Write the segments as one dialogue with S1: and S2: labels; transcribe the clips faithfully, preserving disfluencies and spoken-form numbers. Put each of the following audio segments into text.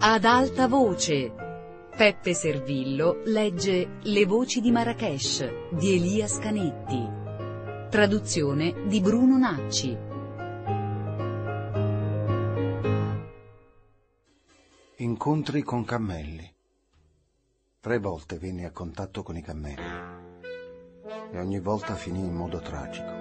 S1: Ad alta voce. Peppe Servillo legge Le voci di Marrakesh di Elias Canetti. Traduzione di Bruno Nacci.
S2: Incontri con cammelli. Tre volte venni a contatto con i cammelli e ogni volta finì in modo tragico.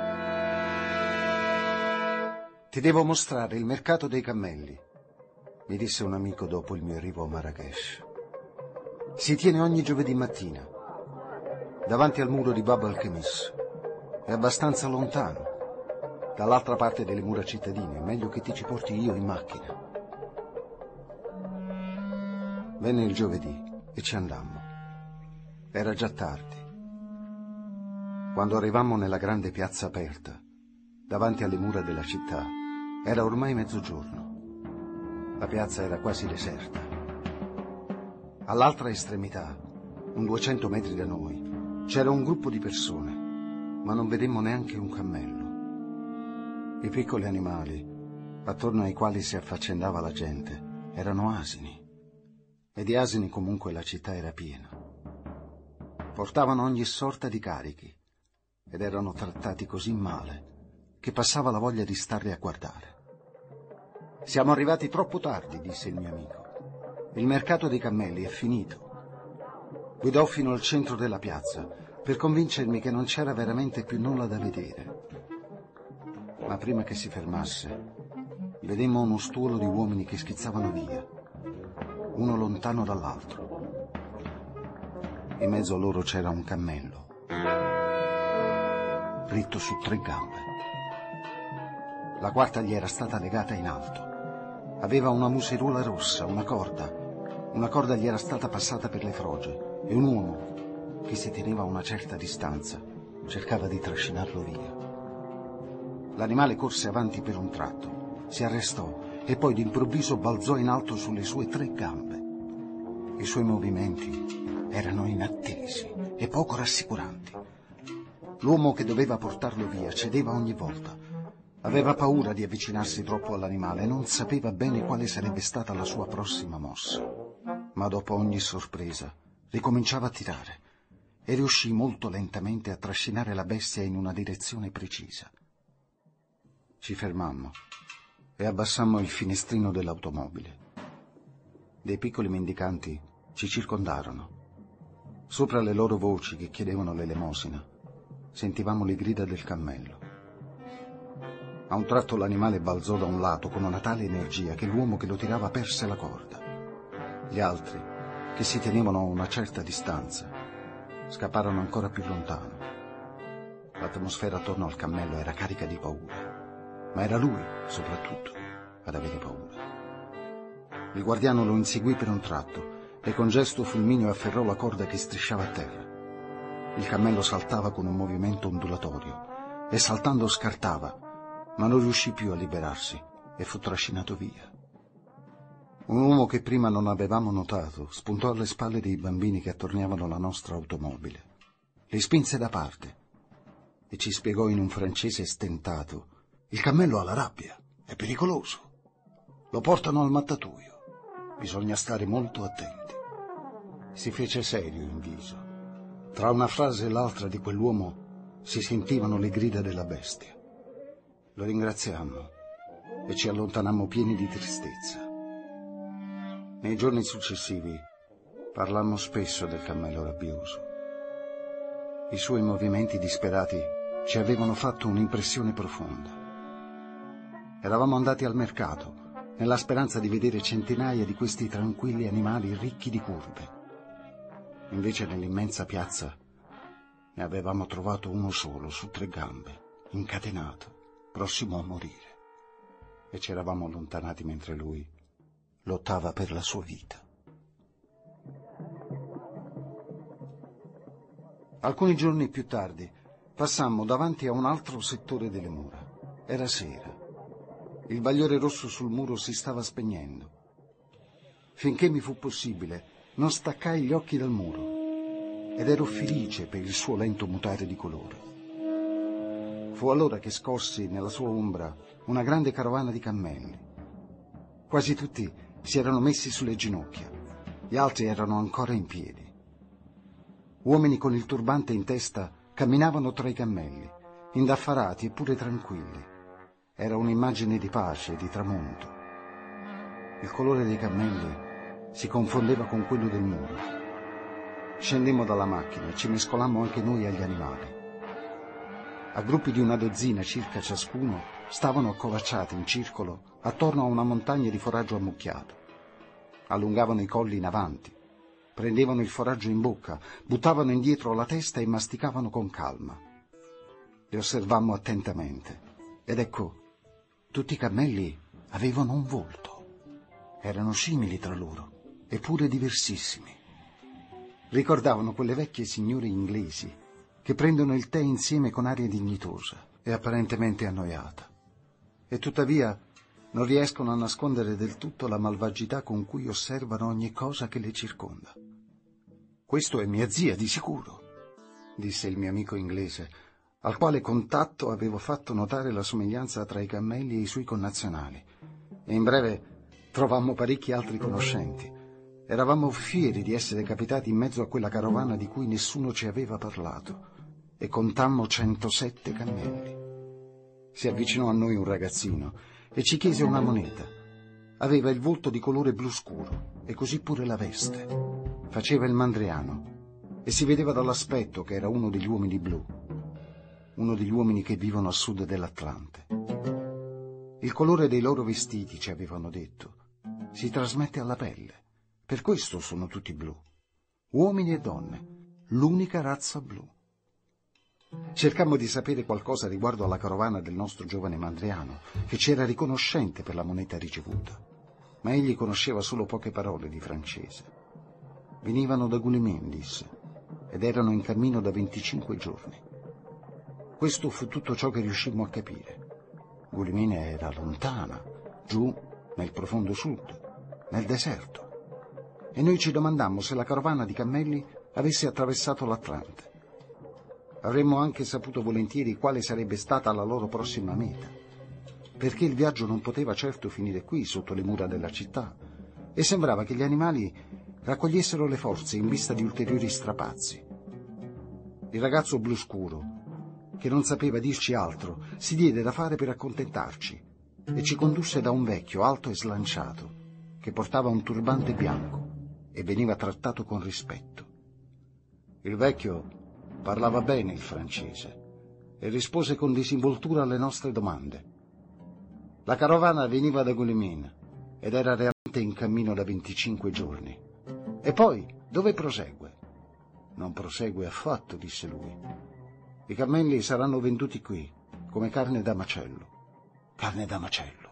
S2: Ti devo mostrare il mercato dei cammelli, mi disse un amico dopo il mio arrivo a Marrakesh. Si tiene ogni giovedì mattina, davanti al muro di Bab al-Khemis. È abbastanza lontano, dall'altra parte delle mura cittadine. È meglio che ti ci porti io in macchina. Venne il giovedì e ci andammo. Era già tardi. Quando arrivammo nella grande piazza aperta, davanti alle mura della città, era ormai mezzogiorno. La piazza era quasi deserta. All'altra estremità, un duecento metri da noi, c'era un gruppo di persone, ma non vedemmo neanche un cammello. I piccoli animali, attorno ai quali si affaccendava la gente, erano asini. E di asini comunque la città era piena. Portavano ogni sorta di carichi ed erano trattati così male che passava la voglia di starli a guardare. Siamo arrivati troppo tardi, disse il mio amico. Il mercato dei cammelli è finito. Guidò fino al centro della piazza per convincermi che non c'era veramente più nulla da vedere. Ma prima che si fermasse, vedemmo uno stuolo di uomini che schizzavano via, uno lontano dall'altro. In mezzo a loro c'era un cammello, ritto su tre gambe. La quarta gli era stata legata in alto. Aveva una museruola rossa, una corda. Una corda gli era stata passata per le froge e un uomo, che si teneva a una certa distanza, cercava di trascinarlo via. L'animale corse avanti per un tratto, si arrestò e poi d'improvviso balzò in alto sulle sue tre gambe. I suoi movimenti erano inattesi e poco rassicuranti. L'uomo che doveva portarlo via cedeva ogni volta. Aveva paura di avvicinarsi troppo all'animale e non sapeva bene quale sarebbe stata la sua prossima mossa. Ma dopo ogni sorpresa ricominciava a tirare e riuscì molto lentamente a trascinare la bestia in una direzione precisa. Ci fermammo e abbassammo il finestrino dell'automobile. Dei piccoli mendicanti ci circondarono. Sopra le loro voci che chiedevano l'elemosina sentivamo le grida del cammello. A un tratto l'animale balzò da un lato con una tale energia che l'uomo che lo tirava perse la corda. Gli altri, che si tenevano a una certa distanza, scapparono ancora più lontano. L'atmosfera attorno al cammello era carica di paura, ma era lui, soprattutto, ad avere paura. Il guardiano lo inseguì per un tratto e con gesto fulmineo afferrò la corda che strisciava a terra. Il cammello saltava con un movimento ondulatorio e saltando scartava, ma non riuscì più a liberarsi e fu trascinato via. Un uomo che prima non avevamo notato spuntò alle spalle dei bambini che attorniavano la nostra automobile. Li spinse da parte e ci spiegò in un francese stentato: il cammello ha la rabbia, è pericoloso. Lo portano al mattatoio. Bisogna stare molto attenti. Si fece serio in viso. Tra una frase e l'altra di quell'uomo si sentivano le grida della bestia. Lo ringraziammo e ci allontanammo pieni di tristezza. Nei giorni successivi parlammo spesso del cammello rabbioso. I suoi movimenti disperati ci avevano fatto un'impressione profonda. Eravamo andati al mercato nella speranza di vedere centinaia di questi tranquilli animali ricchi di curve. Invece nell'immensa piazza ne avevamo trovato uno solo su tre gambe, incatenato, prossimo a morire, e ci eravamo allontanati mentre lui lottava per la sua vita. Alcuni giorni più tardi passammo davanti a un altro settore delle mura. Era sera. Il bagliore rosso sul muro si stava spegnendo. Finché mi fu possibile, non staccai gli occhi dal muro ed ero felice per il suo lento mutare di colore. Fu allora che scossi nella sua ombra una grande carovana di cammelli. Quasi tutti si erano messi sulle ginocchia, gli altri erano ancora in piedi. Uomini con il turbante in testa camminavano tra i cammelli, indaffarati eppure tranquilli. Era un'immagine di pace e di tramonto. Il colore dei cammelli si confondeva con quello del muro. Scendemmo dalla macchina e ci mescolammo anche noi agli animali. A gruppi di una dozzina circa ciascuno stavano accovacciati in circolo attorno a una montagna di foraggio ammucchiato. Allungavano i colli in avanti, prendevano il foraggio in bocca, buttavano indietro la testa e masticavano con calma. Li osservammo attentamente ed ecco, tutti i cammelli avevano un volto. Erano simili tra loro, eppure diversissimi. Ricordavano quelle vecchie signore inglesi che prendono il tè insieme con aria dignitosa e apparentemente annoiata, e tuttavia non riescono a nascondere del tutto la malvagità con cui osservano ogni cosa che le circonda. «Questo è mia zia, di sicuro», disse il mio amico inglese, al quale contatto avevo fatto notare la somiglianza tra i cammelli e i suoi connazionali, e in breve trovammo parecchi altri conoscenti. Eravamo fieri di essere capitati in mezzo a quella carovana di cui nessuno ci aveva parlato, e contammo centosette cammelli. Si avvicinò a noi un ragazzino e ci chiese una moneta. Aveva il volto di colore blu scuro e così pure la veste. Faceva il mandriano e si vedeva dall'aspetto che era uno degli uomini blu, uno degli uomini che vivono a sud dell'Atlante. Il colore dei loro vestiti, ci avevano detto, si trasmette alla pelle. Per questo sono tutti blu, uomini e donne, l'unica razza blu. Cercammo di sapere qualcosa riguardo alla carovana del nostro giovane mandriano, che ci era riconoscente per la moneta ricevuta, ma egli conosceva solo poche parole di francese. Venivano da Gulimin, disse, ed erano in cammino da venticinque giorni. Questo fu tutto ciò che riuscimmo a capire. Gulimin era lontana, giù nel profondo sud, nel deserto, e noi ci domandammo se la carovana di cammelli avesse attraversato l'Atlante. Avremmo anche saputo volentieri quale sarebbe stata la loro prossima meta, perché il viaggio non poteva certo finire qui, sotto le mura della città, e sembrava che gli animali raccogliessero le forze in vista di ulteriori strapazzi. Il ragazzo blu scuro, che non sapeva dirci altro, si diede da fare per accontentarci e ci condusse da un vecchio alto e slanciato, che portava un turbante bianco e veniva trattato con rispetto. Il vecchio parlava bene il francese e rispose con disinvoltura alle nostre domande. La carovana veniva da Gulimin ed era realmente in cammino da venticinque giorni. E poi, dove prosegue? Non prosegue affatto, disse lui. I cammelli saranno venduti qui, come carne da macello. Carne da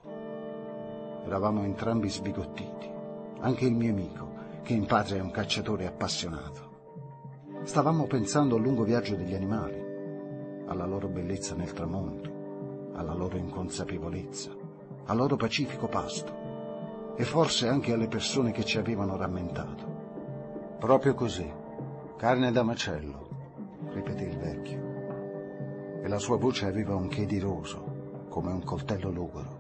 S2: macello. Eravamo entrambi sbigottiti, anche il mio amico, che in patria è un cacciatore appassionato. Stavamo pensando al lungo viaggio degli animali, alla loro bellezza nel tramonto, alla loro inconsapevolezza, al loro pacifico pasto e forse anche alle persone che ci avevano rammentato. Proprio così, carne da macello, ripeté il vecchio, e la sua voce aveva un che di roso, come un coltello logoro.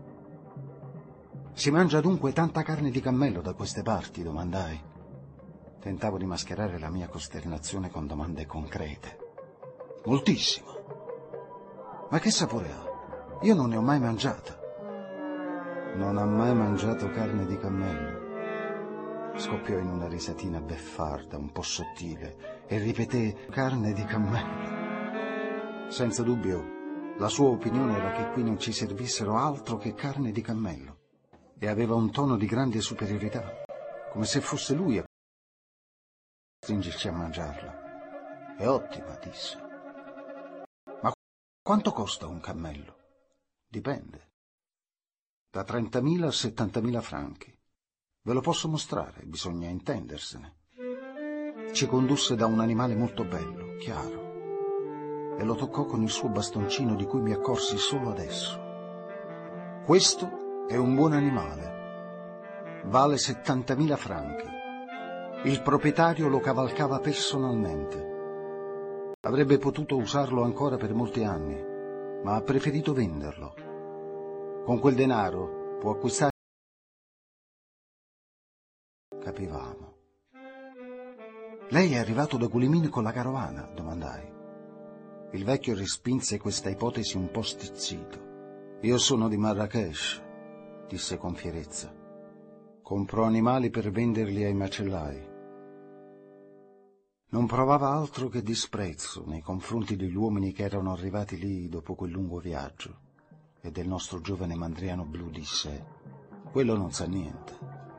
S2: Si mangia dunque tanta carne di cammello da queste parti? Domandai. Tentavo di mascherare la mia costernazione con domande concrete. Moltissimo. Ma che sapore ha? Io non ne ho mai mangiata. Non ha mai mangiato carne di cammello? Scoppiò in una risatina beffarda, un po' sottile, e ripeté carne di cammello. Senza dubbio, la sua opinione era che qui non ci servissero altro che carne di cammello, e aveva un tono di grande superiorità, come se fosse lui a stringerci a mangiarla. È ottima, disse. Ma quanto costa un cammello? Dipende. Da trentamila a settantamila franchi. Ve lo posso mostrare, bisogna intendersene. Ci condusse da un animale molto bello, chiaro, e lo toccò con il suo bastoncino di cui mi accorsi solo adesso. Questo è un buon animale. Vale settantamila franchi. Il proprietario lo cavalcava personalmente. Avrebbe potuto usarlo ancora per molti anni, ma ha preferito venderlo. Con quel denaro può acquistare capivamo. Lei è arrivato da Gulimini con la carovana? Domandai. Il vecchio respinse questa ipotesi un po' stizzito. Io sono di Marrakesh, disse con fierezza. Compro animali per venderli ai macellai. Non provava altro che disprezzo nei confronti degli uomini che erano arrivati lì dopo quel lungo viaggio, e del nostro giovane mandriano blu disse: quello non sa niente.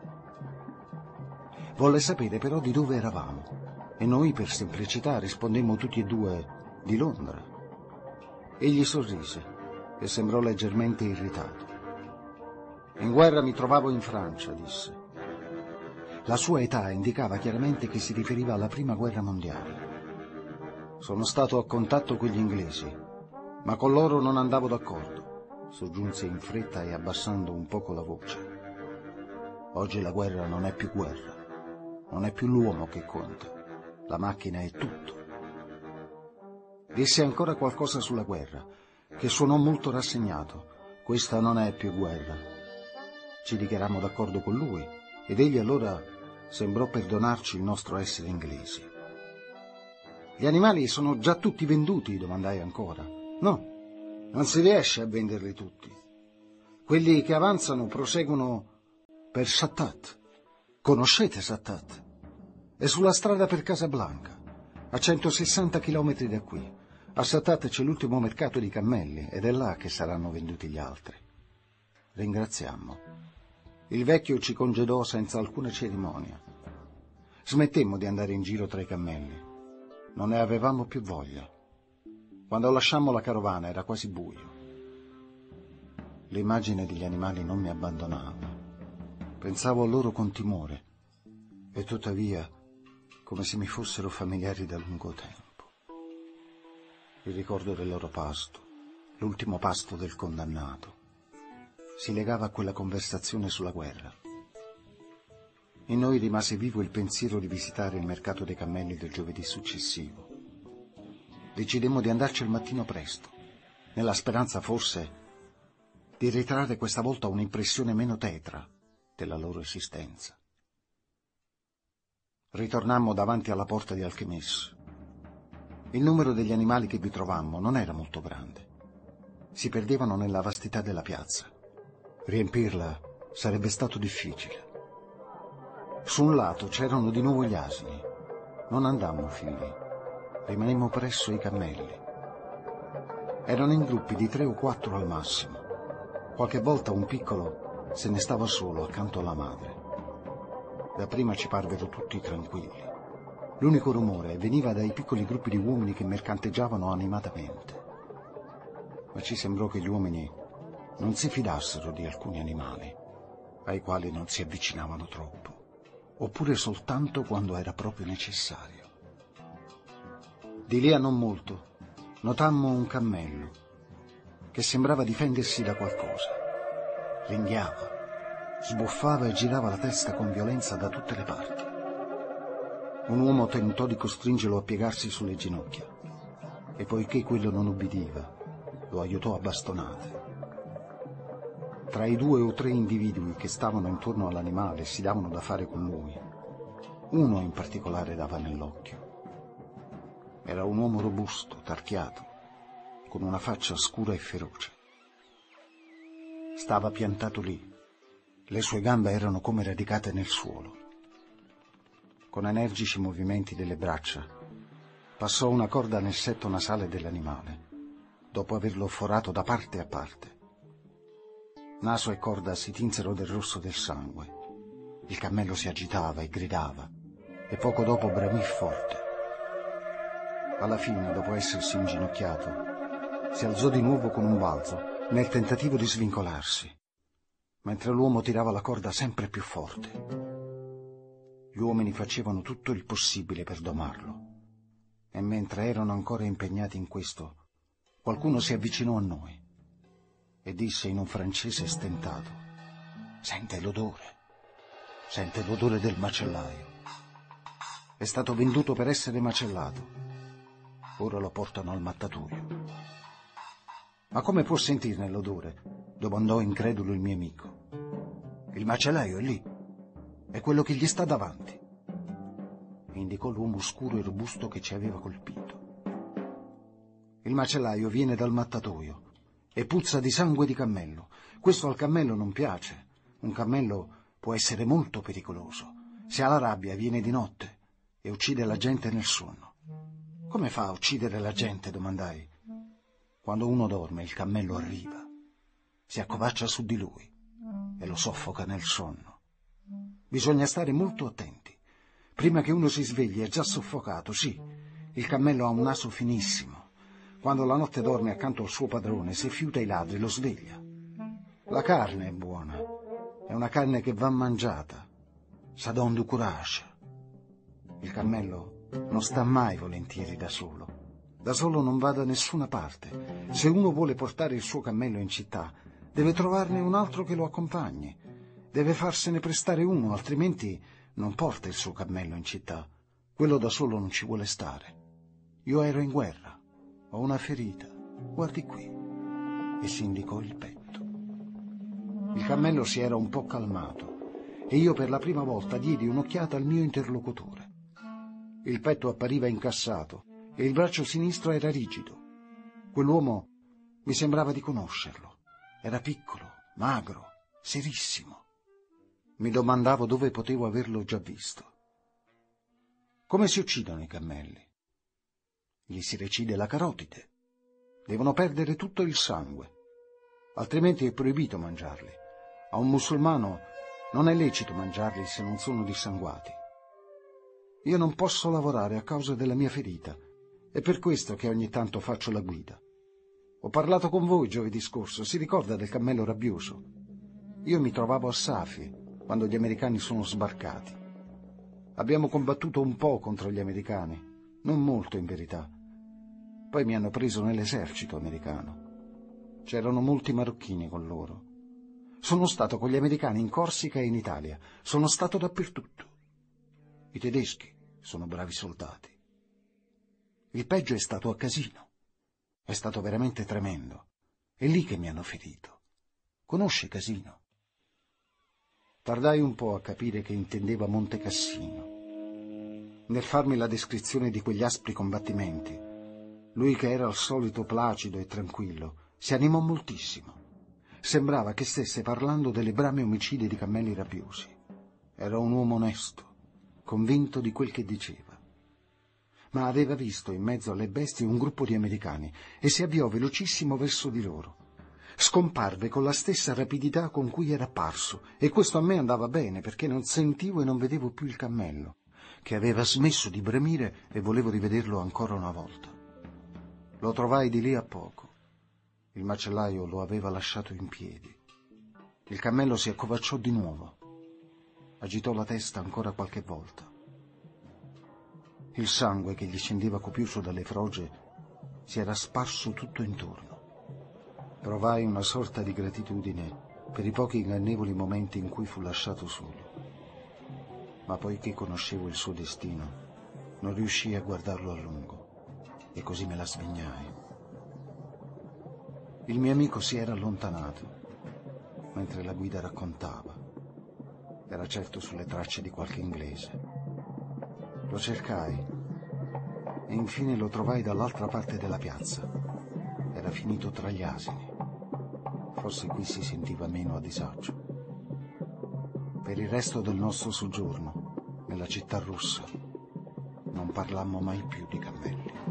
S2: Volle sapere però di dove eravamo, e noi per semplicità rispondemmo tutti e due di Londra. Egli sorrise e sembrò leggermente irritato. In guerra mi trovavo in Francia, disse. La sua età indicava chiaramente che si riferiva alla prima guerra mondiale. Sono stato a contatto con gli inglesi, ma con loro non andavo d'accordo, soggiunse in fretta e abbassando un poco la voce. Oggi la guerra non è più guerra, non è più l'uomo che conta, la macchina è tutto. Disse ancora qualcosa sulla guerra, che suonò molto rassegnato. Questa non è più guerra. Ci dichiarammo d'accordo con lui, ed egli allora sembrò perdonarci il nostro essere inglesi. Gli animali sono già tutti venduti? Domandai ancora. No, non si riesce a venderli tutti. Quelli che avanzano proseguono per Sattat. Conoscete Sattat? È sulla strada per Casablanca, a centosessanta chilometri da qui. A Sattat c'è l'ultimo mercato di cammelli ed è là che saranno venduti gli altri. Ringraziammo. Il vecchio ci congedò senza alcuna cerimonia. Smettemmo di andare in giro tra i cammelli. Non ne avevamo più voglia. Quando lasciammo la carovana era quasi buio. L'immagine degli animali non mi abbandonava. Pensavo a loro con timore e tuttavia come se mi fossero familiari da lungo tempo. Il ricordo del loro pasto, l'ultimo pasto del condannato, si legava a quella conversazione sulla guerra. In noi rimase vivo il pensiero di visitare il mercato dei cammelli del giovedì successivo. Decidemmo di andarci al mattino presto, nella speranza forse di ritrarre questa volta un'impressione meno tetra della loro esistenza. Ritornammo davanti alla porta di Alchemist. Il numero degli animali che vi trovammo non era molto grande. Si perdevano nella vastità della piazza. Riempirla sarebbe stato difficile. Su un lato c'erano di nuovo gli asini. Non andammo fili. Rimanemmo presso i cammelli. Erano in gruppi di tre o quattro al massimo. Qualche volta un piccolo se ne stava solo accanto alla madre. Dapprima ci parvero tutti tranquilli. L'unico rumore veniva dai piccoli gruppi di uomini che mercanteggiavano animatamente. Ma ci sembrò che gli uomini non si fidassero di alcuni animali, ai quali non si avvicinavano troppo, oppure soltanto quando era proprio necessario. Di lì a non molto notammo un cammello che sembrava difendersi da qualcosa. Ringhiava, sbuffava e girava la testa con violenza da tutte le parti. Un uomo tentò di costringerlo a piegarsi sulle ginocchia e poiché quello non ubbidiva, lo aiutò a bastonate. Tra i due o tre individui che stavano intorno all'animale e si davano da fare con lui, uno in particolare dava nell'occhio. Era un uomo robusto, tarchiato, con una faccia scura e feroce. Stava piantato lì. Le sue gambe erano come radicate nel suolo. Con energici movimenti delle braccia, passò una corda nel setto nasale dell'animale, dopo averlo forato da parte a parte. Naso e corda si tinsero del rosso del sangue. Il cammello si agitava e gridava, e poco dopo bramì forte. Alla fine, dopo essersi inginocchiato, si alzò di nuovo con un balzo, nel tentativo di svincolarsi, mentre l'uomo tirava la corda sempre più forte. Gli uomini facevano tutto il possibile per domarlo, e mentre erano ancora impegnati in questo, qualcuno si avvicinò a noi e disse in un francese stentato: «Sente l'odore, sente l'odore del macellaio. È stato venduto per essere macellato. Ora lo portano al mattatoio». «Ma come può sentirne l'odore?» domandò incredulo il mio amico. «Il macellaio è lì. è quello che gli sta davanti. E indicò l'uomo scuro e robusto che ci aveva colpito. Il macellaio viene dal mattatoio e puzza di sangue di cammello. Questo al cammello non piace. Un cammello può essere molto pericoloso. Se ha la rabbia viene di notte e uccide la gente nel sonno. Come fa a uccidere la gente? Domandai. Quando uno dorme, il cammello arriva, si accovaccia su di lui e lo soffoca nel sonno. Bisogna stare molto attenti. Prima che uno si svegli è già soffocato, sì. Il cammello ha un naso finissimo. Quando la notte dorme accanto al suo padrone, se fiuta i ladri, lo sveglia. La carne è buona. È una carne che va mangiata. Ça donne du courage. Il cammello non sta mai volentieri da solo. Da solo non va da nessuna parte. Se uno vuole portare il suo cammello in città, deve trovarne un altro che lo accompagni. Deve farsene prestare uno, altrimenti non porta il suo cammello in città. Quello da solo non ci vuole stare. Io ero in guerra. Ho una ferita. Guardi qui. E si indicò il petto. Il cammello si era un po' calmato e io per la prima volta diedi un'occhiata al mio interlocutore. Il petto appariva incassato e il braccio sinistro era rigido. Quell'uomo mi sembrava di conoscerlo. Era piccolo, magro, serissimo. Mi domandavo dove potevo averlo già visto. Come si uccidono i cammelli? Gli si recide la carotide. Devono perdere tutto il sangue, altrimenti è proibito mangiarli. A un musulmano non è lecito mangiarli se non sono dissanguati. Io non posso lavorare a causa della mia ferita. È per questo che ogni tanto faccio la guida. Ho parlato con voi giovedì scorso, si ricorda del cammello rabbioso? Io mi trovavo a Safi quando gli americani sono sbarcati. Abbiamo combattuto un po' contro gli americani, non molto in verità. Poi mi hanno preso nell'esercito americano. C'erano molti marocchini con loro. Sono stato con gli americani in Corsica e in Italia. Sono stato dappertutto. I tedeschi sono bravi soldati. Il peggio è stato a Casino. È stato veramente tremendo. È lì che mi hanno ferito. Conosci Casino? Tardai un po' a capire che intendeva Monte Cassino. Nel farmi la descrizione di quegli aspri combattimenti, lui che era al solito placido e tranquillo, si animò moltissimo. Sembrava che stesse parlando delle brame omicidi di cammelli rabbiosi. Era un uomo onesto, convinto di quel che diceva. Ma aveva visto in mezzo alle bestie un gruppo di americani e si avviò velocissimo verso di loro. Scomparve con la stessa rapidità con cui era apparso, e questo a me andava bene perché non sentivo e non vedevo più il cammello, che aveva smesso di bramire e volevo rivederlo ancora una volta. Lo trovai di lì a poco. Il macellaio lo aveva lasciato in piedi. Il cammello si accovacciò di nuovo. Agitò la testa ancora qualche volta. Il sangue che gli scendeva copioso dalle froge si era sparso tutto intorno. Provai una sorta di gratitudine per i pochi ingannevoli momenti in cui fu lasciato solo. Ma poiché conoscevo il suo destino, non riuscii a guardarlo a lungo e così me la svegnai. Il mio amico si era allontanato mentre la guida raccontava. Era certo sulle tracce di qualche inglese. Lo cercai e infine lo trovai dall'altra parte della piazza. Era finito tra gli asini. Forse qui si sentiva meno a disagio. Per il resto del nostro soggiorno nella città russa non parlammo mai più di cammelli.